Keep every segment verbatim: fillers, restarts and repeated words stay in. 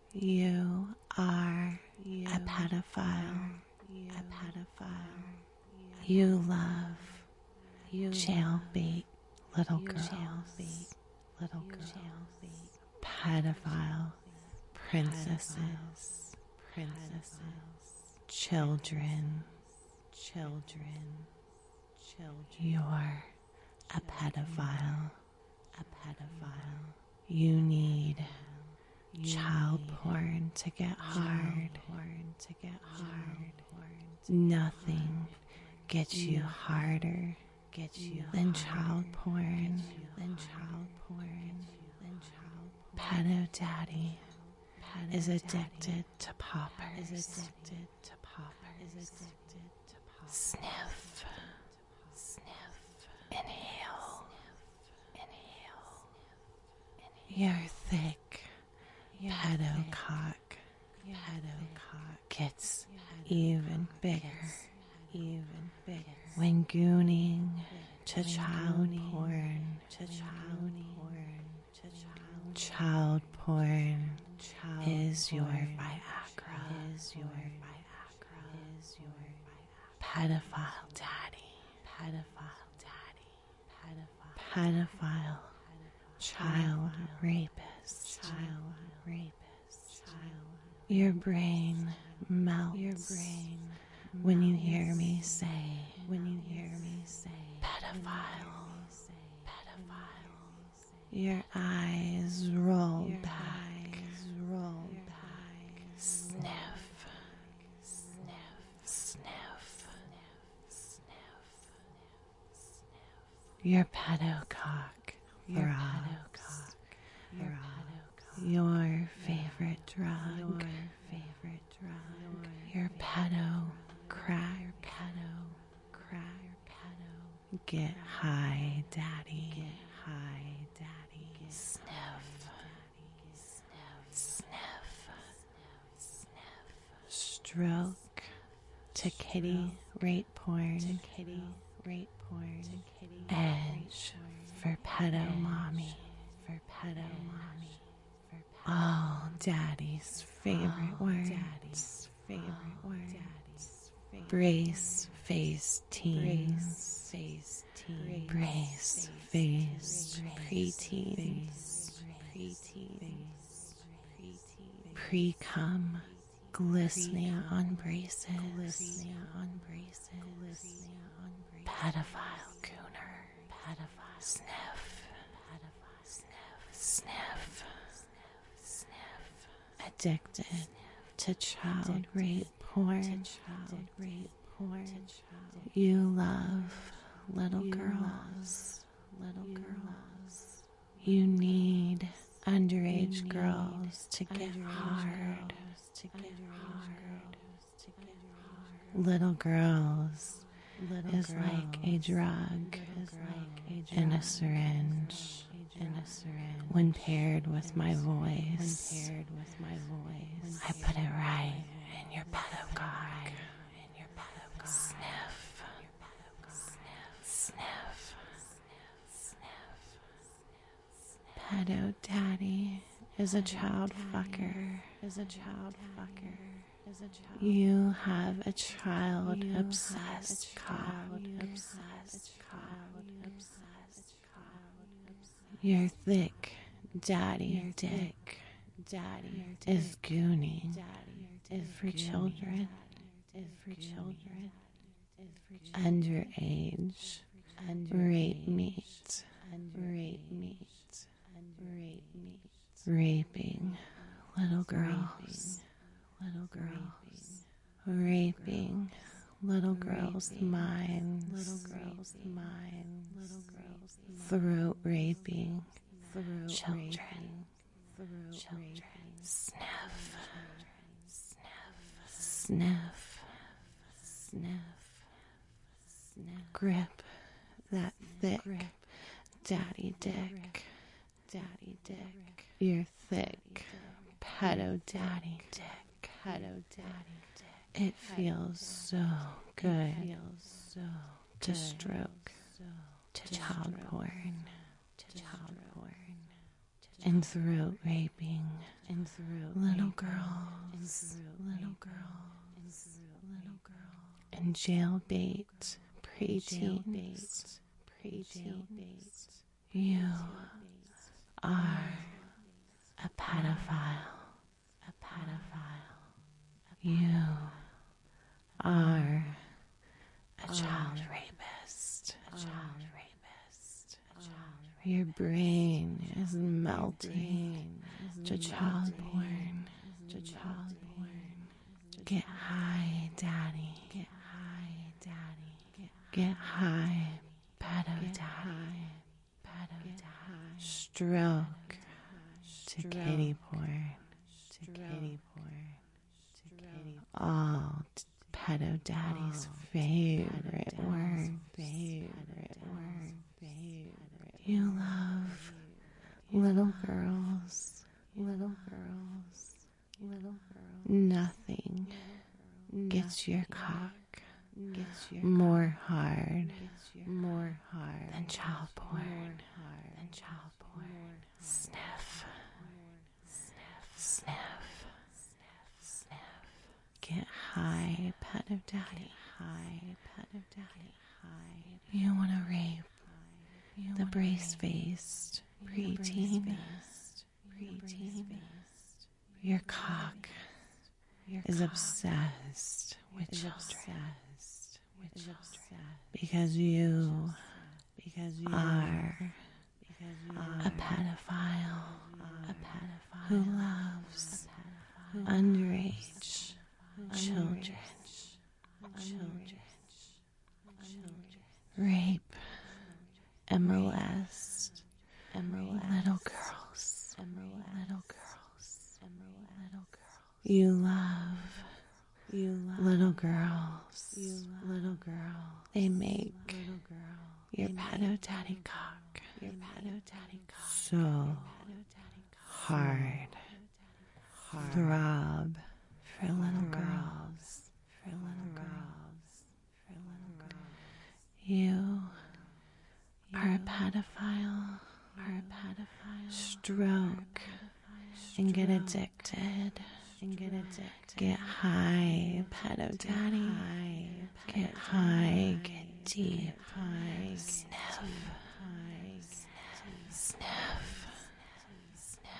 You are you a pedophile. You, a pedophile. You, you love you jailbait little girls. Jailbait little girls. Pedophile princesses. Princesses. Children. Children. Children. You're a pedophile. A pedophile. You need You child need porn to get hard. Porn to get hard. Nothing gets you harder gets you than child porn. Than child porn. Pedo daddy is addicted to poppers. Is addicted to poppers. Is addicted to poppers. Sniff. Sniff. Inhale. Inhale. You're thick. Pedo cock. Pedo cock gets even bigger. Even bigger. When gooning to child porn. To child porn. To child child porn is your Viagra. Is your Viagra. Is your Viagra. Pedophile daddy. Pedophile daddy. Pedophile. Pedophile. Child rapist. Child rapist. Child. Your brain melts. Your brain when you hear me say. When you hear me say. Pedophile. Your eyes roll Your back. Eyes roll Your back. Sniff. Sniff. Sniff. Sniff. Your pedocock. Your pedocock. Your pedocock. Your favorite drug. Your favorite drug. Your pedo crack. Your pedo crack. Pedo. Get high, daddy. Get high, daddy. Sniff. Sniff. Sniff. Sniff. Stroke to kitty rate porn. To kitty rate porn. To kitty edge for pedo mommy. For pedo mommy. All daddy's favorite words. Daddy's favorite words. Brace face teens. Face teens. Brace face preteens. Preteens. Pre-cum glistening on braces. Glistening on braces. Pedophile gooner. Pedophile sniff. Pedophile sniff. Sniff. Sniff. Addicted to child rape porn. Child rape porn. You love little girls. Little girls. You need underage girls to get hard. To get hard. Little girls is like a drug in a syringe. In a syringe. When paired with my voice, when paired with my voice, I put it right in your pedocock. In your pedocock. Sniff. Sniff. Sniff. Sniff. Pedo daddy is a child fucker. Is a child fucker. Is a child. You have a child obsessed cock. Obsessed cock. Obsessed cock. Your thick daddy Your dick daddy is gooning is for children is for children underage rape meat rape meat rape meat raping little girls little girls raping little girls' minds, little girls' minds, little girls' throat raping, throat children, throat children. Sniff, sniff, sniff, sniff, sniff. Grip that thick, grip, daddy dick, daddy dick. Your thick, pedo daddy dick, pedo daddy. It feels so good it feels so to stroke, so to child porn, to child porn, and throat raping and throat little girls, little girls, little girls, and jailbait preteens, preteens. You are a pedophile, a pedophile. You are a child rapist, a child rapist, a child rapist. Your brain is melting to child porn, to child porn. Get high, daddy. Get high, daddy. Get high, pedo daddy. Pedo daddy. Stroke to kitty porn, to kitty porn, to kitty. All pedo daddy's favorite word, favorite word, favorite. You love little girls, little girls, little girls. Nothing gets your cock more hard, more hard than child porn, than child porn. Sniff, sniff, sniff, sniff. Get high, pedo daddy. High, pedo daddy. High. You want to rape the brace-faced preteen. Preteen. Your cock is obsessed with children. Because you, because you are a pedophile, a pedophile who loves underage children, children, rape and molest little girls, little girls, little girls. You love, you love little girls, little girls. They make your pedo daddy cock, your pedo daddy cock so hard, hard, throb for little girls, for little girls, for little girls. You are a pedophile, are a pedophile. Stroke and get addicted, and get addicted. Get high, pedo daddy. Get high, get deep. Sniff, sniff, sniff.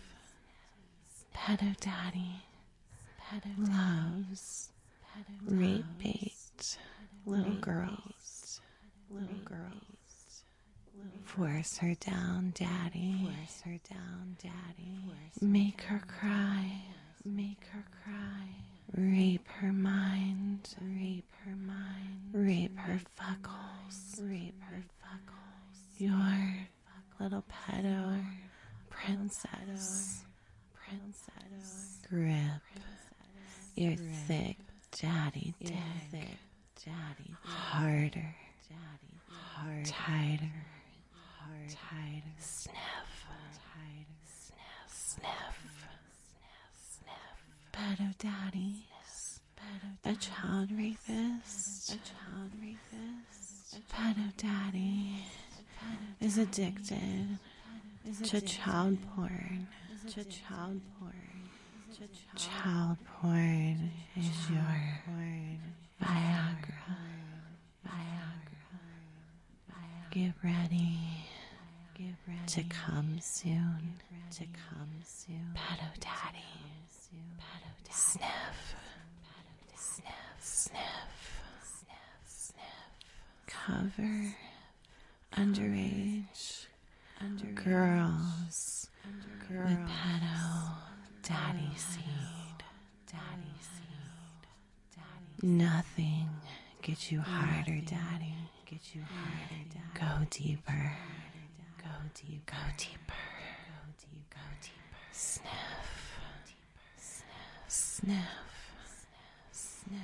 Pedo daddy loves rape bait little girls, little girls. Force her down, daddy. Force her down, daddy. Make her cry. Make her cry. Rape her mind. Rape her mind. Rape her fuckholes. Rape her fuckholes. Your little pedo princess. Princess. Grip your thick daddy dick. Thick daddy. Harder. Daddy. Harder. Tighter. Hard, tighter, sniff, tighter, sniff, sniff, sniff, pedo daddy, a child rapist, a child rapist, pedo daddy is addicted to child porn, to child porn, child porn is your Viagra, Viagra, get ready. To come soon, to come soon. Pedo daddy, pedo daddy. Sniff, sniff, sniff, sniff, sniff. Cover underage, underage girls under with pedo daddy seed, daddy seed, daddy. Nothing gets you harder, daddy. Get you harder, daddy. Go deeper. Go deep, go deeper, go deep, go deeper. Sniff, sniff, sniff, sniff.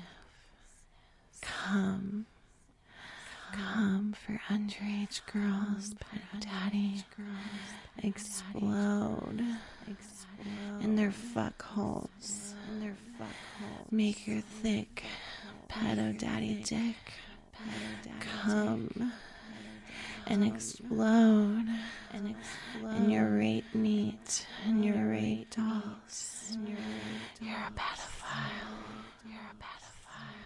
Come, come for underage girls, pedo daddy. Explode, explode in their fuck holes, in their fuck holes. Make your thick pedo daddy dick come. And explode, and explode in your rape meat ragdolls. You're a pedophile.